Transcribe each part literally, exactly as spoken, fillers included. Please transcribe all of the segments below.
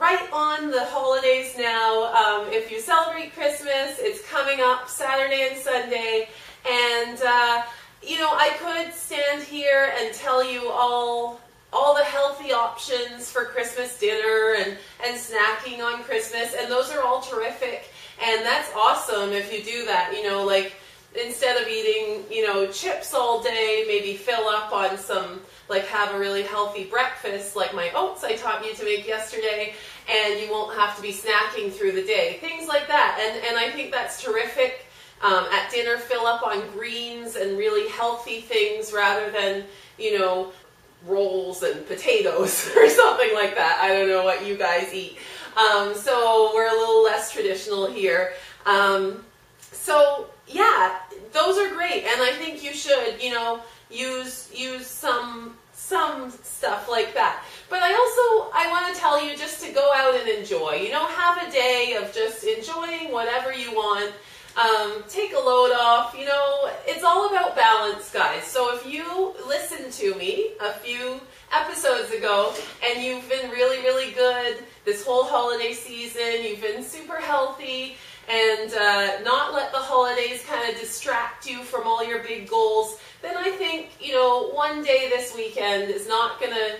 right on the holidays now. Um, if you celebrate Christmas, it's coming up Saturday and Sunday. And, uh, you know, I could stand here and tell you all all the healthy options for Christmas dinner and, and snacking on Christmas. And those are all terrific. And that's awesome if you do that, you know, like instead of eating, you know, chips all day, maybe fill up on some, like have a really healthy breakfast, like my oats I taught you to make yesterday, and you won't have to be snacking through the day. Things like that. And, and I think that's terrific. Um, at dinner, fill up on greens and really healthy things rather than, you know, rolls and potatoes or something like that. I don't know what you guys eat. Um, so we're a little less traditional here. Um, so yeah, those are great, and I think you should, you know, use use some some stuff like that. But I also I want to tell you just to go out and enjoy. You know, have a day of just enjoying whatever you want. Um, take a load off. You know, it's all about balance, guys. So if you listened to me a few episodes ago and you've been really, really good this whole holiday season, you've been super healthy, and uh, not let the holidays kind of distract you from all your big goals, then I think, you know, one day this weekend is not going to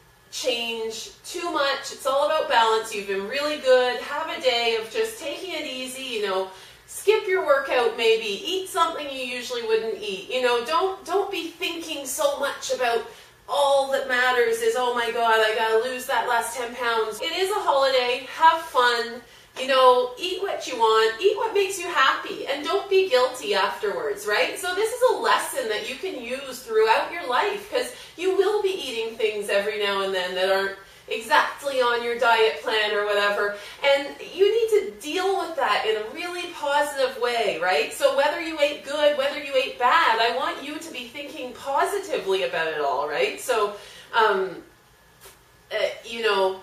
change too much. It's all about balance. You've been really good. Have a day of just taking it easy, you know, skip your workout maybe, eat something you usually wouldn't eat. You know, don't don't be thinking so much about all that matters is, oh my God, I gotta lose that last ten pounds. It is a holiday, have fun, you know, eat what you want, eat what makes you happy, and don't be guilty afterwards, right? So this is a lesson that you can use throughout your life, because you will be eating things every now and then that aren't exactly on your diet plan or whatever, and you need to deal with that in a really positive way, right? So whether you ate good, whether you ate bad, I want you to be thinking positively about it all, right? So, um, uh, you know,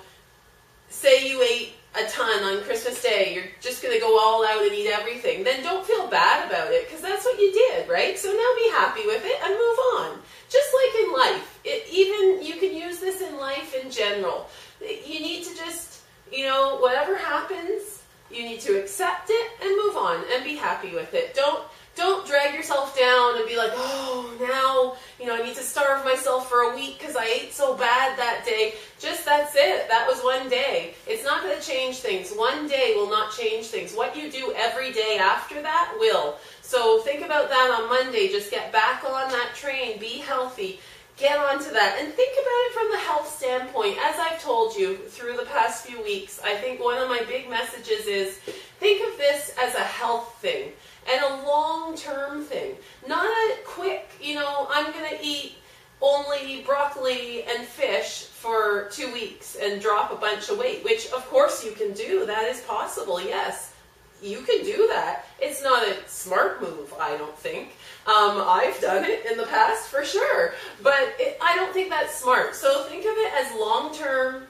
say you ate a ton on Christmas Day, you're just going to go all out and eat everything, then don't feel bad about it, because that's what you did, right? So now be happy with it and move on. Just like in life, it, even you can use this in life in general. You need to just, you know, whatever happens, you need to accept it and move on and be happy with it. Don't Don't drag yourself down and be like, oh, now, you know, I need to starve myself for a week because I ate so bad that day. Just, that's it. That was one day. It's not going to change things. One day will not change things. What you do every day after that will. So think about that on Monday. Just get back on that train. Be healthy. Get onto that. And think about it from the health standpoint. As I've told you through the past few weeks, I think one of my big messages is think of this as a health thing. And a long-term thing. Not a quick, you know, I'm going to eat only broccoli and fish for two weeks and drop a bunch of weight, which of course you can do. That is possible, yes. You can do that. It's not a smart move, I don't think. Um, I've done it in the past for sure, but it, I don't think that's smart. So think of it as long-term,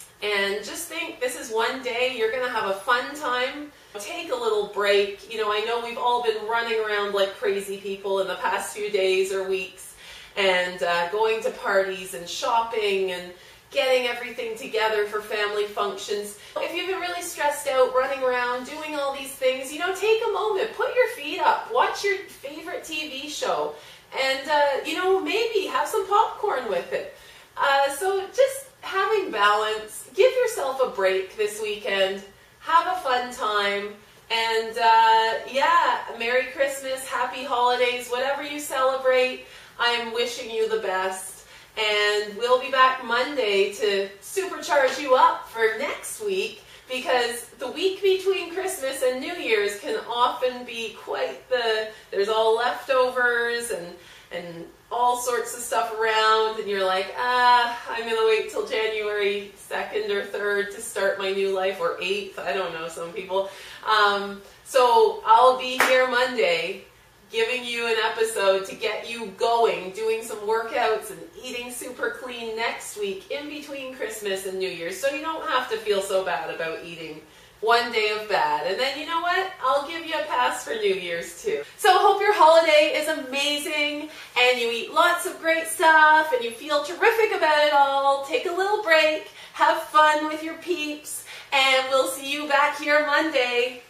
and just think this is one day. You're going to have a fun time. Take a little break. You know, I know we've all been running around like crazy people in the past few days or weeks, and uh, going to parties and shopping and getting everything together for family functions. If you've been really stressed out, running around, doing all these things, you know, take a moment, put your feet up, watch your favorite T V show, and, uh, you know, maybe have some popcorn with it. Uh, so just having balance, give yourself a break this weekend. Have a fun time, and uh, yeah, Merry Christmas, Happy Holidays, whatever you celebrate, I'm wishing you the best, and we'll be back Monday to supercharge you up for next week, because the week between Christmas and New Year's can often be quite the, there's all leftovers and and all sorts of stuff around, and you're like, ah, I'm going to wait till January second or third to start my new life, or eighth, I don't know, some people. Um, so I'll be here Monday giving you an episode to get you going, doing some workouts and eating super clean next week in between Christmas and New Year's, so you don't have to feel so bad about eating one day of bad. And then, you know what? I'll give you a pass for New Year's too. So hope your holiday is amazing and you eat lots of great stuff and you feel terrific about it all. Take a little break, have fun with your peeps, and we'll see you back here Monday.